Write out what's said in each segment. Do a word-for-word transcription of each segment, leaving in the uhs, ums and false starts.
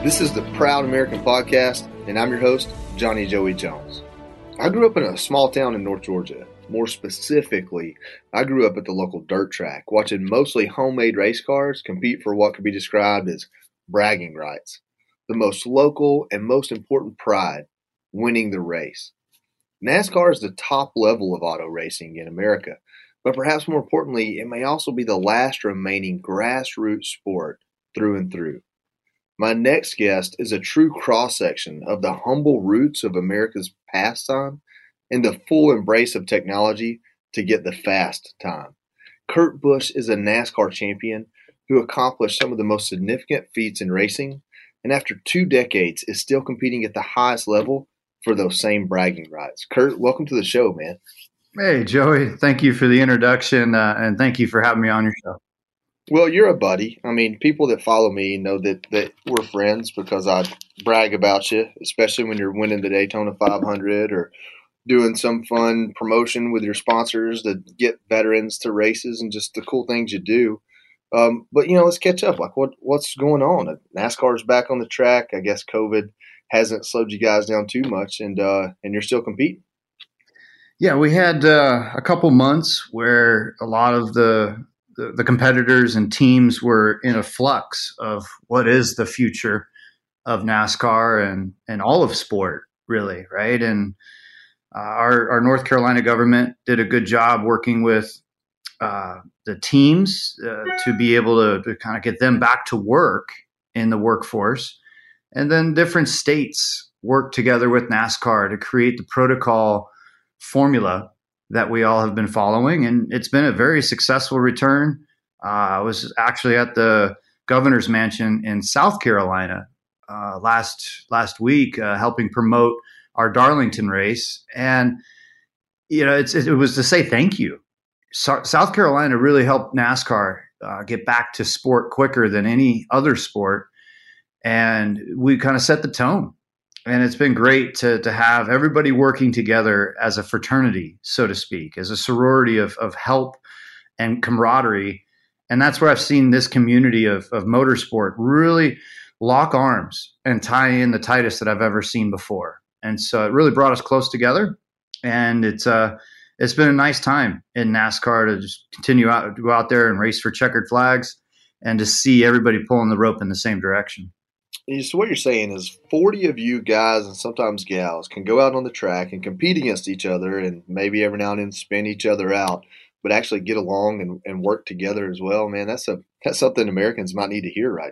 This is the Proud American Podcast, and I'm your host, Johnny Joey Jones. I grew up in a small town in North Georgia. More specifically, I grew up at the local dirt track, watching mostly homemade race cars compete for what could be described as bragging rights, the most local and most important pride, winning the race. NASCAR is the top level of auto racing in America, but perhaps more importantly, it may also be the last remaining grassroots sport through and through. My next guest is a true cross-section of the humble roots of America's pastime and the full embrace of technology to get the fast time. Kurt Busch is a NASCAR champion who accomplished some of the most significant feats in racing, and after two decades is still competing at the highest level for those same bragging rights. Kurt, welcome to the show, man. Hey, Joey. Thank you for the introduction, uh, and thank you for having me on your show. Well, you're a buddy. I mean, people that follow me know that, that we're friends because I brag about you, especially when you're winning the Daytona five hundred or doing some fun promotion with your sponsors to get veterans to races and just the cool things you do. Um, but, you know, let's catch up. Like, what what's going on? NASCAR's back on the track. I guess COVID hasn't slowed you guys down too much, and uh, and you're still competing. Yeah, we had uh, a couple months where a lot of the The, the competitors and teams were in a flux of what is the future of NASCAR and, and all of sport, really, right? And uh, our, our North Carolina government did a good job working with uh, the teams uh, to be able to, to kind of get them back to work in the workforce. And then different states worked together with NASCAR to create the protocol formula that we all have been following, and it's been a very successful return. Uh, I was actually at the governor's mansion in South Carolina uh, last last week, uh, helping promote our Darlington race, and you know, it's, it was to say thank you. So, South Carolina really helped NASCAR uh, get back to sport quicker than any other sport, and we kind of set the tone. And it's been great to to have everybody working together as a fraternity, so to speak, as a sorority of of help and camaraderie. And that's where I've seen this community of of motorsport really lock arms and tie in the tightest that I've ever seen before. And so it really brought us close together. And it's uh it's been a nice time in NASCAR to just continue out to go out there and race for checkered flags and to see everybody pulling the rope in the same direction. So what you're saying is forty of you guys and sometimes gals can go out on the track and compete against each other and maybe every now and then spin each other out, but actually get along and, and work together as well. Man, that's a that's something Americans might need to hear right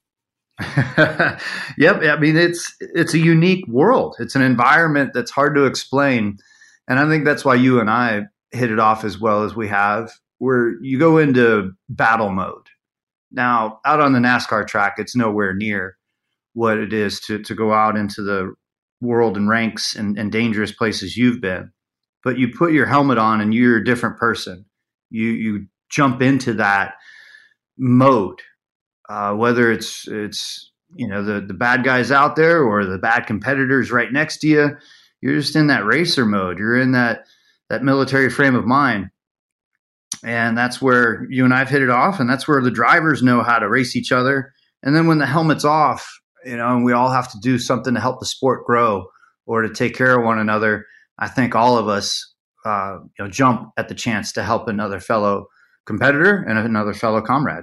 now. Yep. I mean, it's it's a unique world. It's an environment that's hard to explain. And I think that's why you and I hit it off as well as we have, where you go into battle mode. Now, out on the NASCAR track, it's nowhere near what it is to to go out into the world and ranks and, and dangerous places you've been. But you put your helmet on and you're a different person. You you jump into that mode, uh, whether it's it's you know the the bad guys out there or the bad competitors right next to you. You're just in that racer mode. You're in that that military frame of mind. And that's where you and I've hit it off, and that's where the drivers know how to race each other. And then when the helmet's off, you know, and we all have to do something to help the sport grow or to take care of one another, I think all of us, uh, you know, jump at the chance to help another fellow competitor and another fellow comrade.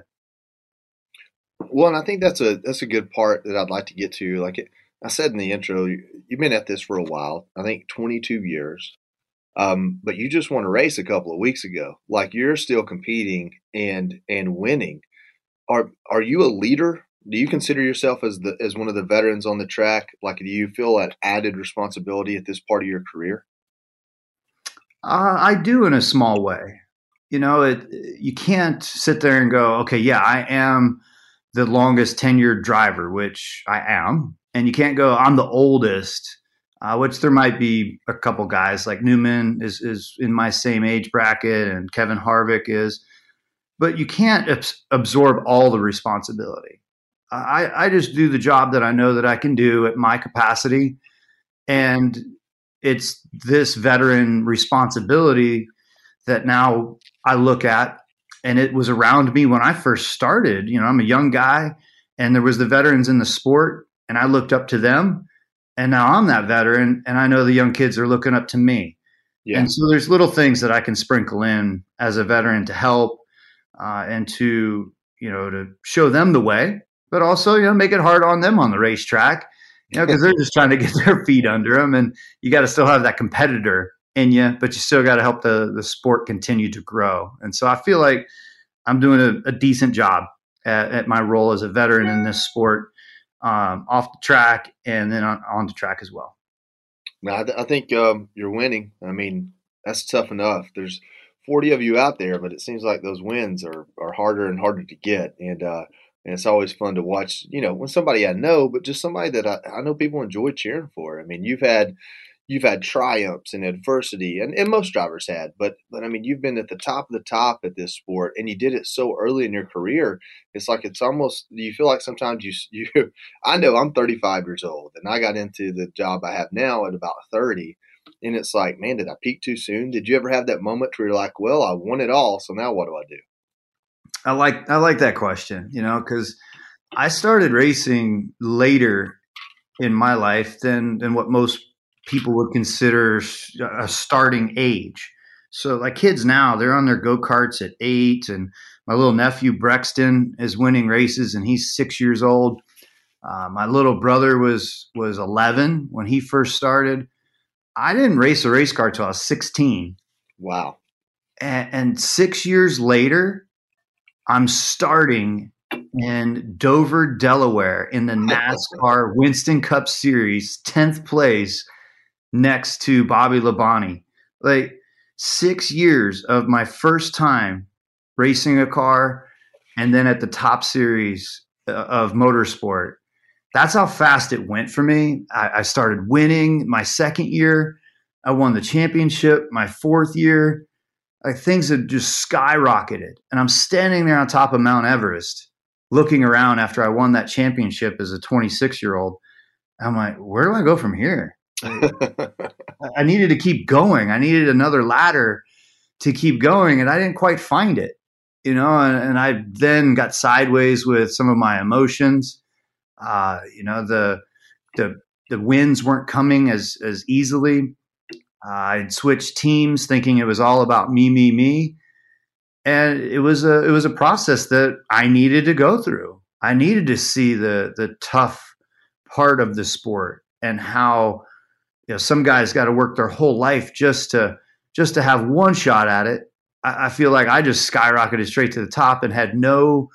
Well, and I think that's a that's a good part that I'd like to get to. Like it, I said in the intro, you, you've been at this for a while. I think twenty-two years, um, but you just won a race a couple of weeks ago. Like you're still competing and and winning. Are are you a leader? Do you consider yourself as the as one of the veterans on the track? Like, do you feel that added responsibility at this part of your career? Uh, I do in a small way. You know, it, you can't sit there and go, okay, yeah, I am the longest tenured driver, which I am. And you can't go, I'm the oldest, uh, which there might be a couple guys like Newman is, is in my same age bracket and Kevin Harvick is. But you can't abs- absorb all the responsibility. I, I just do the job that I know that I can do at my capacity. And it's this veteran responsibility that now I look at, and it was around me when I first started. You know, I'm a young guy, and there was the veterans in the sport, and I looked up to them, and now I'm that veteran, and I know the young kids are looking up to me. Yeah. And so there's little things that I can sprinkle in as a veteran to help uh, and to, you know, to show them the way, but also, you know, make it hard on them on the racetrack, you know, because they're just trying to get their feet under them, and you got to still have that competitor in you, but you still got to help the the sport continue to grow. And so I feel like I'm doing a, a decent job at, at my role as a veteran in this sport, um, off the track and then on, on the track as well. No, I, th- I think um, you're winning. I mean, that's tough enough. There's forty of you out there, but it seems like those wins are, are harder and harder to get. And uh, and it's always fun to watch, you know, when somebody I know, but just somebody that I, I know people enjoy cheering for. I mean, you've had you've had triumphs and adversity, and, and most drivers had, but but I mean, you've been at the top of the top at this sport, and you did it so early in your career. It's like it's almost, you feel like sometimes you you. I know I'm thirty-five years old, and I got into the job I have now at about thirty, and it's like, man, did I peak too soon? Did you ever have that moment where you're like, well, I won it all, so now what do I do? I like I like that question, you know, because I started racing later in my life than than what most people would consider a starting age. So like kids now, they're on their go-karts at eight, and my little nephew Brexton is winning races and he's six years old. Uh, my little brother was was eleven when he first started. I didn't race a race car till I was sixteen. Wow. And, and six years later, I'm starting in Dover, Delaware in the NASCAR Winston Cup Series, tenth place, next to Bobby Labonte. Like six years of my first time racing a car, and then at the top series of motorsport. That's how fast it went for me. I, I started winning my second year. I won the championship my fourth year. Like things had just skyrocketed. And I'm standing there on top of Mount Everest looking around after I won that championship as a twenty-six-year-old. I'm like, where do I go from here? I needed to keep going. I needed another ladder to keep going, and I didn't quite find it, you know, and, and I then got sideways with some of my emotions. Uh, you know, the, the, the wins weren't coming as, as easily. Uh, I'd switched teams thinking it was all about me, me, me. And it was a, it was a process that I needed to go through. I needed to see the, the tough part of the sport and how, you know, some guys got to work their whole life just to, just to have one shot at it. I, I feel like I just skyrocketed straight to the top and had no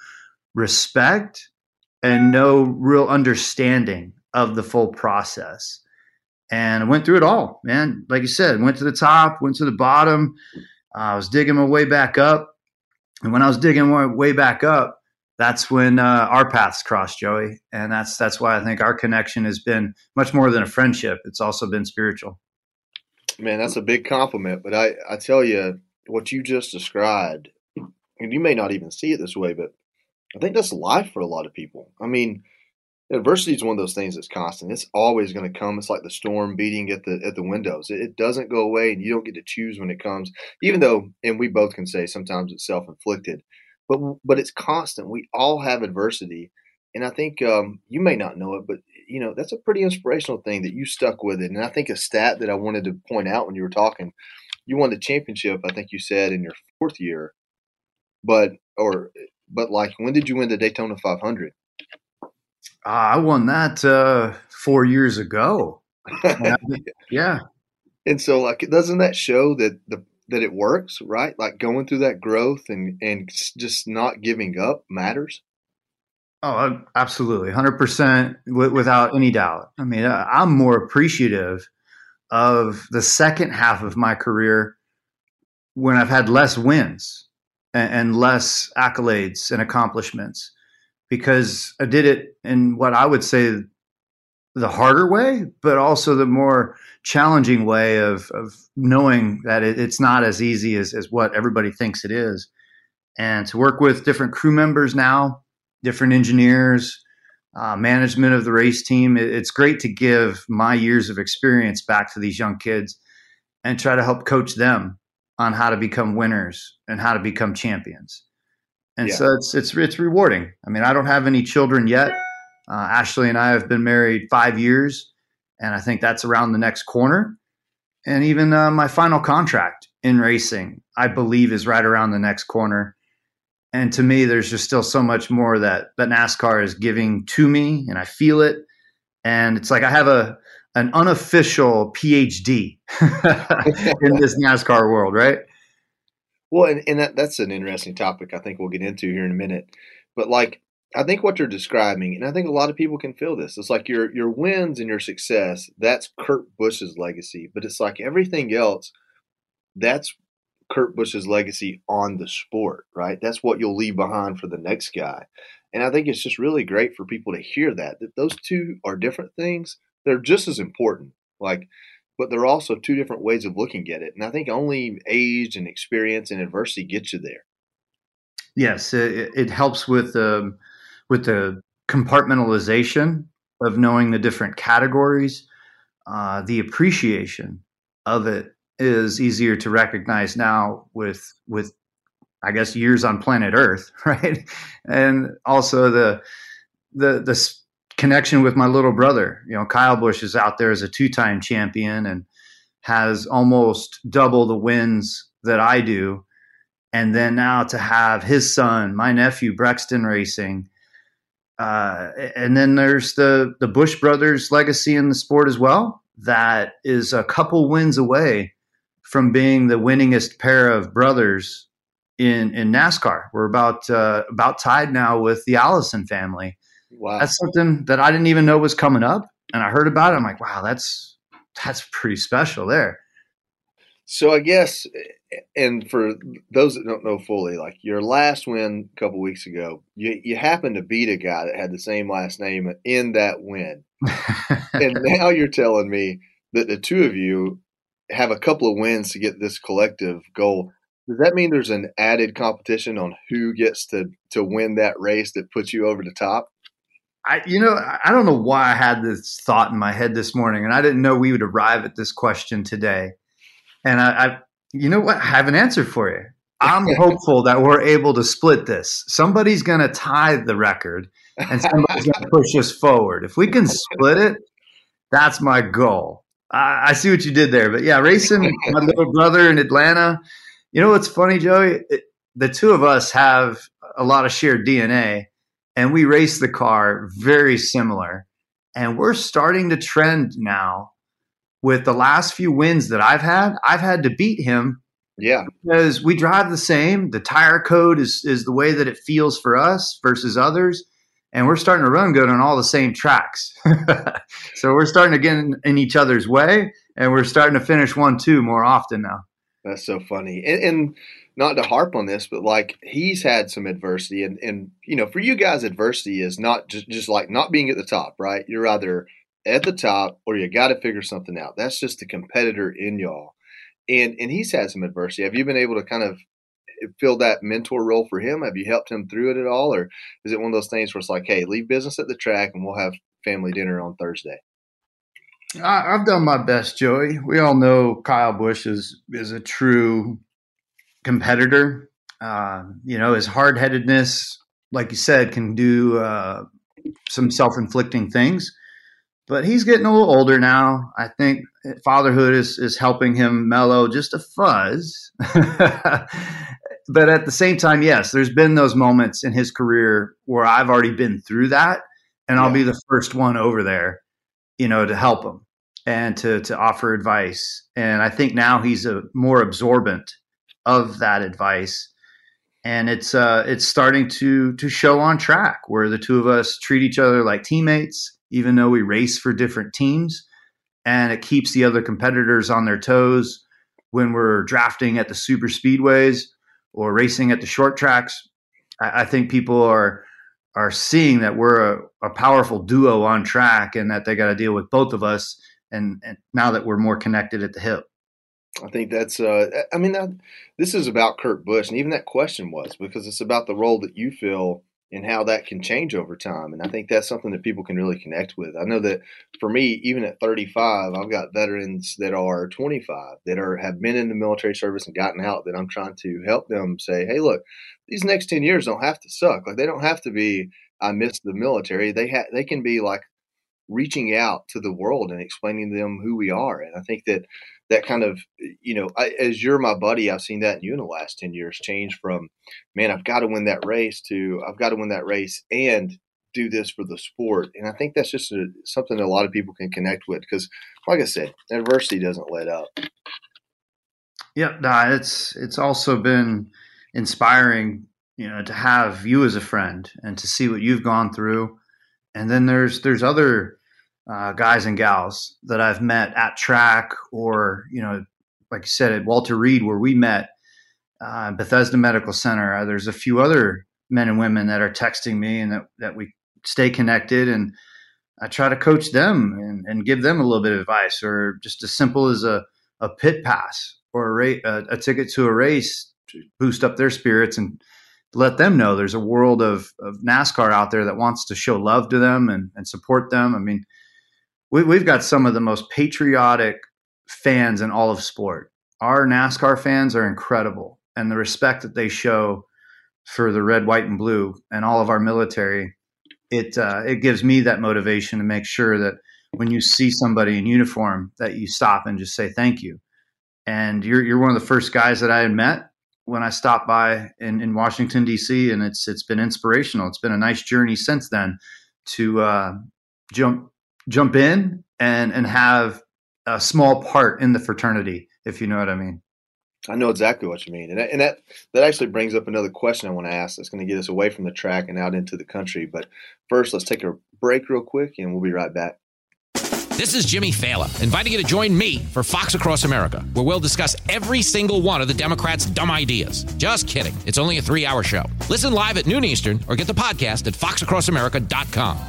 respect and no real understanding of the full process. And I went through it all, man. Like you said, went to the top, went to the bottom. Uh, I was digging my way back up. And when I was digging my way back up, that's when uh, our paths crossed, Joey. And that's that's why I think our connection has been much more than a friendship. It's also been spiritual. Man, that's a big compliment. But I, I tell you, what you just described, and you may not even see it this way, but I think that's life for a lot of people. I mean, adversity is one of those things that's constant. It's always going to come. It's like the storm beating at the at the windows. It, it doesn't go away, and you don't get to choose when it comes. Even though, and we both can say sometimes it's self-inflicted, but but it's constant. We all have adversity, and I think um, you may not know it, but you know that's a pretty inspirational thing that you stuck with it. And I think a stat that I wanted to point out when you were talking, you won the championship. I think you said in your fourth year, but or but like when did you win the Daytona five hundred? Uh, I won that uh, four years ago. I, yeah. And so, like, doesn't that show that the that it works, right? Like going through that growth and and just not giving up matters. Oh, absolutely, one hundred percent w- without any doubt. I mean, I'm more appreciative of the second half of my career when I've had less wins and, and less accolades and accomplishments, because I did it in what I would say the harder way, but also the more challenging way of, of knowing that it, it's not as easy as, as what everybody thinks it is. And to work with different crew members now, different engineers, uh, management of the race team, it, it's great to give my years of experience back to these young kids and try to help coach them on how to become winners and how to become champions. And yeah. so it's, it's, it's rewarding. I mean, I don't have any children yet. Uh, Ashley and I have been married five years, and I think that's around the next corner. And even uh, my final contract in racing, I believe, is right around the next corner. And to me, there's just still so much more that, that NASCAR is giving to me, and I feel it. And it's like I have a an unofficial P H D in this NASCAR world, right? Well, and, and that, that's an interesting topic I think we'll get into here in a minute. But like, I think what you're describing, and I think a lot of people can feel this, it's like your your wins and your success, that's Kurt Busch's legacy. But it's like everything else, that's Kurt Busch's legacy on the sport, right? That's what you'll leave behind for the next guy. And I think it's just really great for people to hear that, that those two are different things. They're just as important. Like, but they're also two different ways of looking at it. And I think only age and experience and adversity get you there. Yes, it, it helps with um, with the compartmentalization of knowing the different categories. Uh, the appreciation of it is easier to recognize now with with I guess years on planet Earth, right? And also the the the connection with my little brother. You know, Kyle Busch is out there as a two-time champion and has almost double the wins that I do. And then now to have his son, my nephew, Brexton Racing. Uh, and then there's the, the Busch brothers legacy in the sport as well. That is a couple wins away from being the winningest pair of brothers in, in NASCAR. We're about, uh, about tied now with the Allison family. Wow. That's something that I didn't even know was coming up. And I heard about it. I'm like, wow, that's, that's pretty special there. So I guess, and for those that don't know fully, like your last win a couple weeks ago, you, you happened to beat a guy that had the same last name in that win. And now you're telling me that the two of you have a couple of wins to get this collective goal. Does that mean there's an added competition on who gets to, to win that race that puts you over the top? I, you know, I don't know why I had this thought in my head this morning, and I didn't know we would arrive at this question today. And I, I, you know what? I have an answer for you. I'm hopeful that we're able to split this. Somebody's going to tie the record and somebody's going to push us forward. If we can split it, that's my goal. I, I see what you did there. But yeah, racing my little brother in Atlanta. You know what's funny, Joey? It, the two of us have a lot of shared D N A, and we race the car very similar. And we're starting to trend now. With the last few wins that I've had, I've had to beat him. Yeah. Because we drive the same. The tire code is, is the way that it feels for us versus others. And we're starting to run good on all the same tracks. So we're starting to get in, in each other's way, and we're starting to finish one, two more often now. That's so funny. And, and not to harp on this, but like he's had some adversity. And, and, you know, for you guys, adversity is not just, just like not being at the top, right? You're either at the top or you got to figure something out. That's just the competitor in y'all. And and he's had some adversity. Have you been able to kind of fill that mentor role for him? Have you helped him through it at all? Or is it one of those things where it's like, hey, leave business at the track and we'll have family dinner on Thursday? I, I've done my best, Joey. We all know Kyle Busch is, is a true competitor. Uh, you know, his hard-headedness, like you said, can do uh, some self-inflicting things. But he's getting a little older now. I think fatherhood is, is helping him mellow just a fuzz. But at the same time, yes, there's been those moments in his career where I've already been through that, and yeah. I'll be the first one over there, you know, to help him and to to offer advice. And I think now he's a more absorbent of that advice. And it's uh, it's starting to to show on track where the two of us treat each other like teammates, even though we race for different teams, and it keeps the other competitors on their toes when we're drafting at the super speedways or racing at the short tracks. I, I think people are are seeing that we're a, a powerful duo on track and that they got to deal with both of us. And, and now that we're more connected at the hip. I think that's, uh, I mean, that, this is about Kurt Busch, and even that question was because it's about the role that you fill and how that can change over time. And I think that's something that people can really connect with. I know that for me, even at thirty-five, I've got veterans that are twenty-five that are have been in the military service and gotten out that I'm trying to help them say, hey, look, these next ten years don't have to suck. Like they don't have to be I miss the military. They ha- they can be like reaching out to the world and explaining to them who we are. And I think that that kind of, you know, I, as you're my buddy, I've seen that in you in the last ten years change from, man, I've got to win that race to I've got to win that race and do this for the sport. And I think that's just a, something that a lot of people can connect with because, like I said, adversity doesn't let up. Yeah, no, it's it's also been inspiring, you know, to have you as a friend and to see what you've gone through. And then there's there's other uh, guys and gals that I've met at track or, you know, like you said, at Walter Reed, where we met, uh, Bethesda Medical Center. Uh, there's a few other men and women that are texting me and that, that we stay connected. And I try to coach them and, and give them a little bit of advice, or just as simple as a, a pit pass or a, ra- a, a ticket to a race to boost up their spirits and let them know there's a world of, of NASCAR out there that wants to show love to them and, and support them. I mean, we, we've got some of the most patriotic fans in all of sport. Our NASCAR fans are incredible, and the respect that they show for the red, white, and blue and all of our military, it uh, it gives me that motivation to make sure that when you see somebody in uniform that you stop and just say thank you. And you're you're one of the first guys that I had met when I stopped by in, in Washington, D C, and it's it's been inspirational. It's been a nice journey since then to uh, jump jump in and and have a small part in the fraternity, if you know what I mean. I know exactly what you mean. And that, and that, that actually brings up another question I want to ask that's going to get us away from the track and out into the country. But first, let's take a break real quick, and we'll be right back. This is Jimmy Fallon, inviting you to join me for Fox Across America, where we'll discuss every single one of the Democrats' dumb ideas. Just kidding. It's only a three-hour show. Listen live at noon Eastern or get the podcast at fox across america dot com.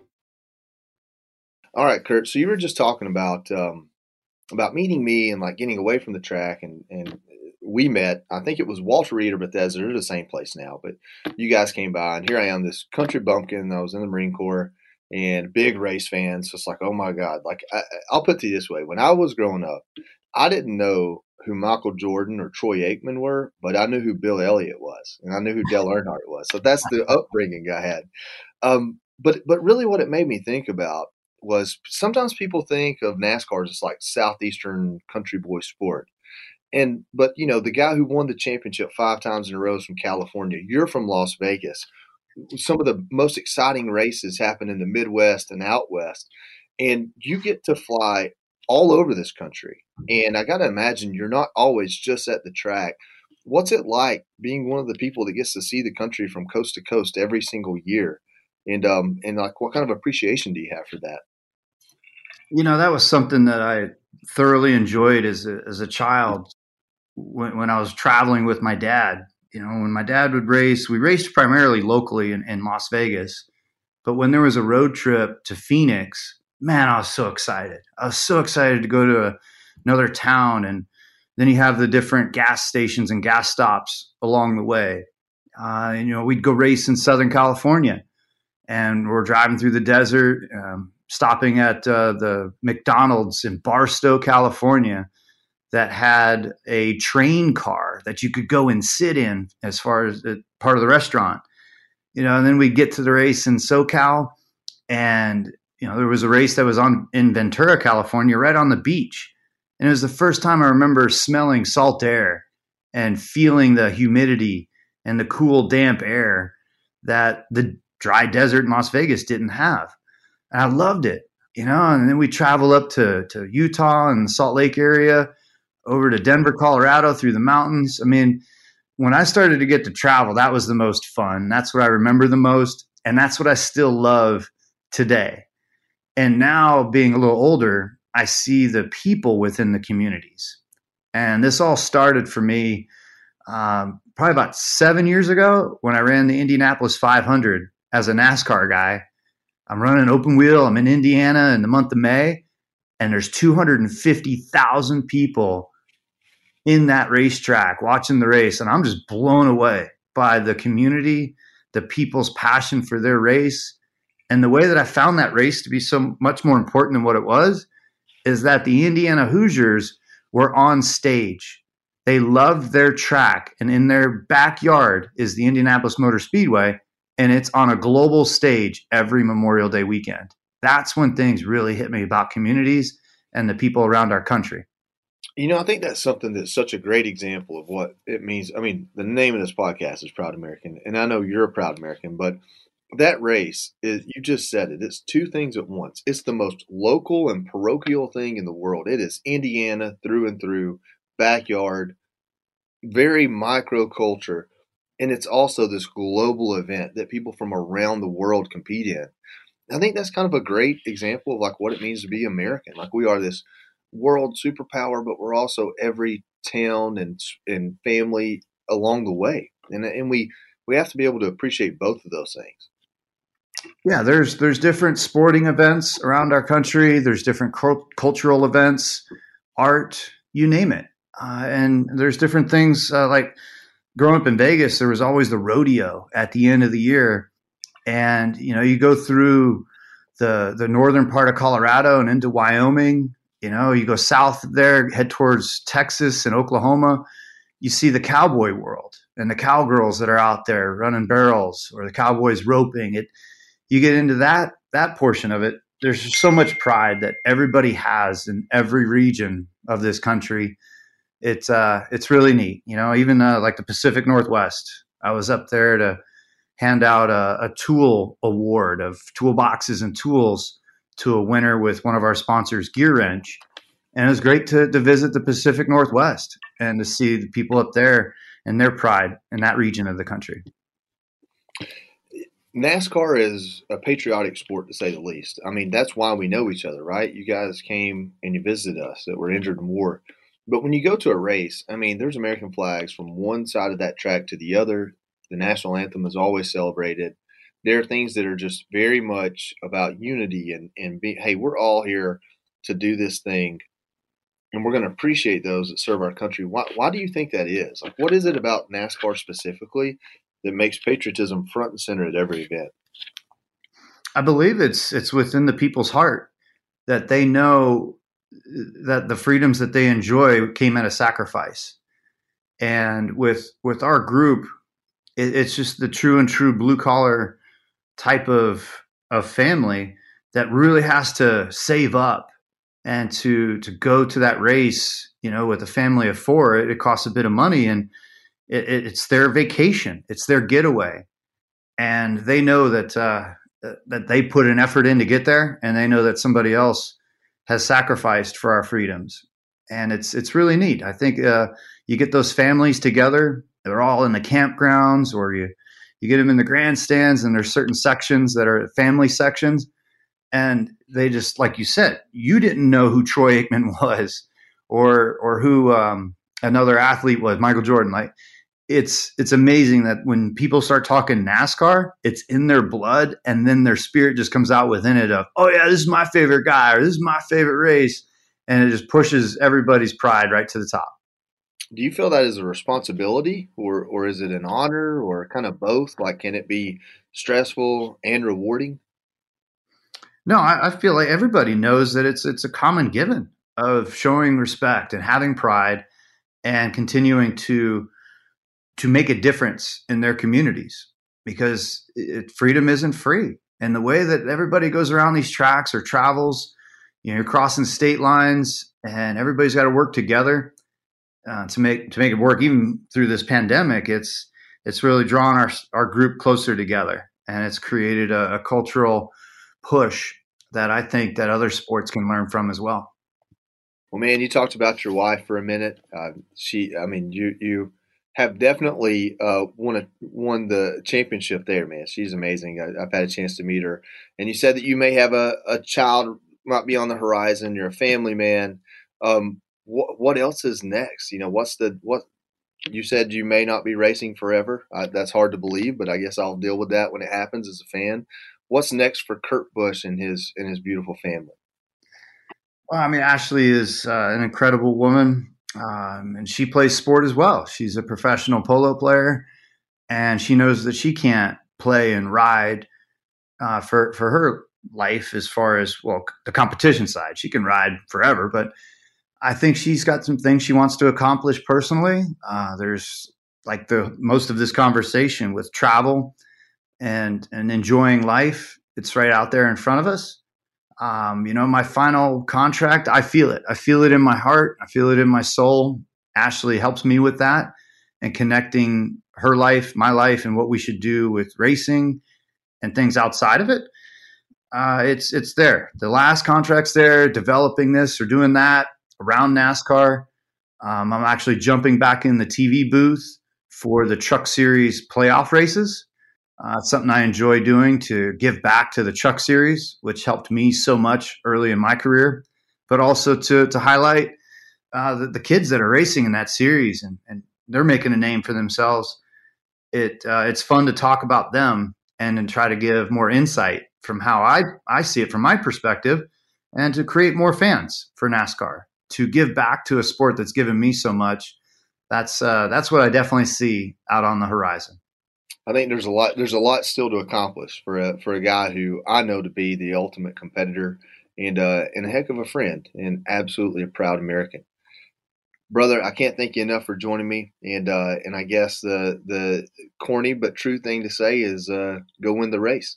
All right, Kurt. So you were just talking about um, about meeting me and like getting away from the track, and, and we met. I think it was Walter Reed or Bethesda. They're the same place now, but you guys came by, and here I am, this country bumpkin. I was in the Marine Corps. And big race fans, just like, oh my God. Like, I, I'll put it to you this way. When I was growing up, I didn't know who Michael Jordan or Troy Aikman were, but I knew who Bill Elliott was, and I knew who Dale Earnhardt was. So that's the upbringing I had. Um, but but really what it made me think about was sometimes people think of NASCAR as like Southeastern country boy sport. And but, you know, the guy who won the championship five times in a row is from California. You're from Las Vegas. Some of the most exciting races happen in the Midwest and out West, and you get to fly all over this country. And I got to imagine you're not always just at the track. What's it like being one of the people that gets to see the country from coast to coast every single year? And, um, and like, what kind of appreciation do you have for that? You know, that was something that I thoroughly enjoyed as a, as a child when, when I was traveling with my dad. You know, when my dad would race, we raced primarily locally in, in Las Vegas. But when there was a road trip to Phoenix, man, I was so excited. I was so excited to go to a, another town. And then you have the different gas stations and gas stops along the way. Uh, and, you know, we'd go race in Southern California. And we're driving through the desert, um, stopping at uh, the McDonald's in Barstow, California, that had a train car that you could go and sit in as far as the, part of the restaurant, you know, and then we get to the race in SoCal, and, you know, there was a race that was on in Ventura, California, right on the beach. And it was the first time I remember smelling salt air and feeling the humidity and the cool, damp air that the dry desert in Las Vegas didn't have. And I loved it, you know, and then we travel up to, to Utah and the Salt Lake area, over to Denver, Colorado, through the mountains. I mean, when I started to get to travel, that was the most fun. That's what I remember the most. And that's what I still love today. And now, being a little older, I see the people within the communities. And this all started for me um, probably about seven years ago when I ran the Indianapolis five hundred as a NASCAR guy. I'm running open wheel. I'm in Indiana in the month of May, and there's two hundred fifty thousand people in that racetrack watching the race. And I'm just blown away by the community, the people's passion for their race. And the way that I found that race to be so much more important than what it was is that the Indiana Hoosiers were on stage. They loved their track, and in their backyard is the Indianapolis Motor Speedway, and it's on a global stage every Memorial Day weekend. That's when things really hit me about communities and the people around our country. You know, I think that's something that's such a great example of what it means. I mean, the name of this podcast is Proud American, and I know you're a proud American, but that race is, you just said it, it's two things at once. It's the most local and parochial thing in the world. It is Indiana through and through, backyard, very micro culture, and it's also this global event that people from around the world compete in. I think that's kind of a great example of like what it means to be American. Like we are this world superpower, but we're also every town and and family along the way, and and we we have to be able to appreciate both of those things. Yeah, there's there's different sporting events around our country. There's different cult- cultural events, art, you name it, uh, and there's different things. Uh, like growing up in Vegas, there was always the rodeo at the end of the year, and you know you go through the the northern part of Colorado and into Wyoming. You know, you go south there, head towards Texas and Oklahoma, you see the cowboy world and the cowgirls that are out there running barrels, or the cowboys roping it. You get into that, that portion of it. There's just so much pride that everybody has in every region of this country. It's, uh, it's really neat. You know, even uh, like the Pacific Northwest, I was up there to hand out a, a tool award of toolboxes and tools to a winner with one of our sponsors, Gear Wrench. And it was great to, to visit the Pacific Northwest and to see the people up there and their pride in that region of the country. NASCAR is a patriotic sport, to say the least. I mean, that's why we know each other, right? You guys came and you visited us that were injured in war. But when you go to a race, I mean, there's American flags from one side of that track to the other. The national anthem is always celebrated. There are things that are just very much about unity and, and be, hey, we're all here to do this thing, and we're going to appreciate those that serve our country. Why, why do you think that is? Like, what is it about NASCAR specifically that makes patriotism front and center at every event? I believe it's it's within the people's heart that they know that the freedoms that they enjoy came at a sacrifice. And with with our group, it, it's just the true and true blue collar type of of family that really has to save up and to to go to that race, you know, with a family of four. It, it costs a bit of money, and it, it, it's their vacation, it's their getaway, and they know that uh, that they put an effort in to get there, and they know that somebody else has sacrificed for our freedoms, and it's it's really neat. I think uh, you get those families together; they're all in the campgrounds, or you. You get them in the grandstands, and there's certain sections that are family sections. And they just, like you said, you didn't know who Troy Aikman was, or or who um, another athlete was, Michael Jordan. Like it's it's amazing that when people start talking NASCAR, it's in their blood, and then their spirit just comes out within it of, oh yeah, this is my favorite guy, or this is my favorite race, and it just pushes everybody's pride right to the top. Do you feel that is a responsibility, or or is it an honor, or kind of both? Like, can it be stressful and rewarding? No, I, I feel like everybody knows that it's it's a common given of showing respect and having pride and continuing to to make a difference in their communities, because it, freedom isn't free. And the way that everybody goes around these tracks or travels, you know, you're crossing state lines, and everybody's got to work together. Uh, to make to make it work, even through this pandemic, it's it's really drawn our our group closer together, and it's created a, a cultural push that I think that other sports can learn from as well. Well, man, you talked about your wife for a minute. Uh, she, I mean, you you have definitely uh, won a, won the championship there, man. She's amazing. I, I've had a chance to meet her, and you said that you may have a, a child might be on the horizon. You're a family man. Um, What what else is next? You know, what's the what you said you may not be racing forever. Uh, that's hard to believe, but I guess I'll deal with that when it happens as a fan. What's next for Kurt Busch and his and his beautiful family? Well, I mean, Ashley is uh, an incredible woman, um, and she plays sport as well. She's a professional polo player, and she knows that she can't play and ride uh, for for her life as far as, well, the competition side. She can ride forever, but I think she's got some things she wants to accomplish personally. Uh, there's like the most of this conversation with travel. and and enjoying life. It's right out there in front of us. Um, you know, my final contract, I feel it. I feel it in my heart. I feel it in my soul. Ashley helps me with that and connecting her life, my life, and what we should do with racing and things outside of it. Uh, it's it's there. The last contract's there, developing this or doing that around NASCAR. Um, I'm actually jumping back in the T V booth for the Truck Series playoff races. Uh, it's something I enjoy doing to give back to the Truck Series, which helped me so much early in my career, but also to to highlight uh, the, the kids that are racing in that series, and, and they're making a name for themselves. It uh, it's fun to talk about them and then try to give more insight from how I, I see it from my perspective, and to create more fans for NASCAR, to give back to a sport that's given me so much. That's uh, that's what I definitely see out on the horizon. I think there's a lot there's a lot still to accomplish for a for a guy who I know to be the ultimate competitor and uh, and a heck of a friend and absolutely a proud American. Brother, I can't thank you enough for joining me. And uh, and I guess the the corny but true thing to say is uh, go win the race.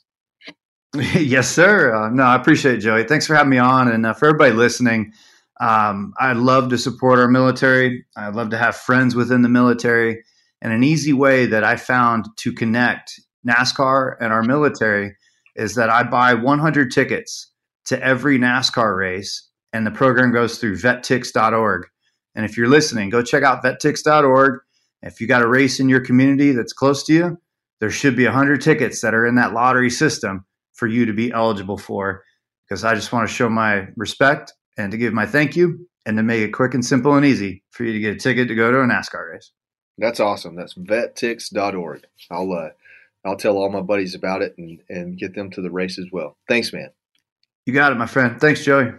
Yes, sir. Uh, no, I appreciate it, Joey. Thanks for having me on. And uh, for everybody listening, um, I'd love to support our military. I'd love to have friends within the military. And an easy way that I found to connect NASCAR and our military is that I buy one hundred tickets to every NASCAR race, and the program goes through vet tix dot org. And if you're listening, go check out vet tix dot org. If you got a race in your community that's close to you, there should be one hundred tickets that are in that lottery system for you to be eligible for, because I just want to show my respect and to give my thank you and to make it quick and simple and easy for you to get a ticket to go to a NASCAR race. That's awesome. That's vet tix dot org. I'll uh, I'll tell all my buddies about it and, and get them to the race as well. Thanks, man. You got it, my friend. Thanks, Joey.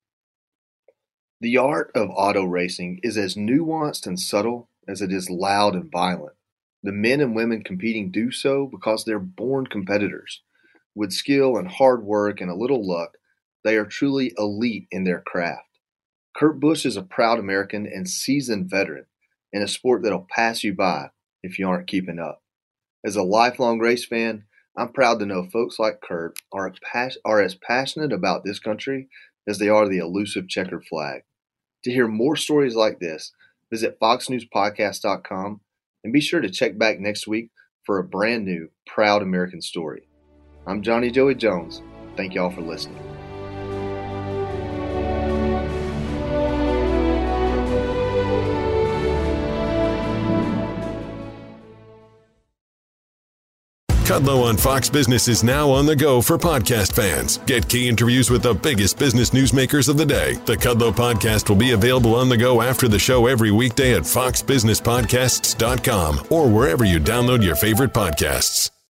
The art of auto racing is as nuanced and subtle as it is loud and violent. The men and women competing do so because they're born competitors. With skill and hard work and a little luck, they are truly elite in their craft. Kurt Busch is a proud American and seasoned veteran in a sport that'll pass you by if you aren't keeping up. As a lifelong race fan, I'm proud to know folks like Kurt are, pas- are as passionate about this country as they are the elusive checkered flag. To hear more stories like this, visit fox news podcast dot com and be sure to check back next week for a brand new Proud American story. I'm Johnny Joey Jones. Thank y'all for listening. Kudlow on Fox Business is now on the go for podcast fans. Get key interviews with the biggest business newsmakers of the day. The Kudlow podcast will be available on the go after the show every weekday at fox business podcasts dot com or wherever you download your favorite podcasts.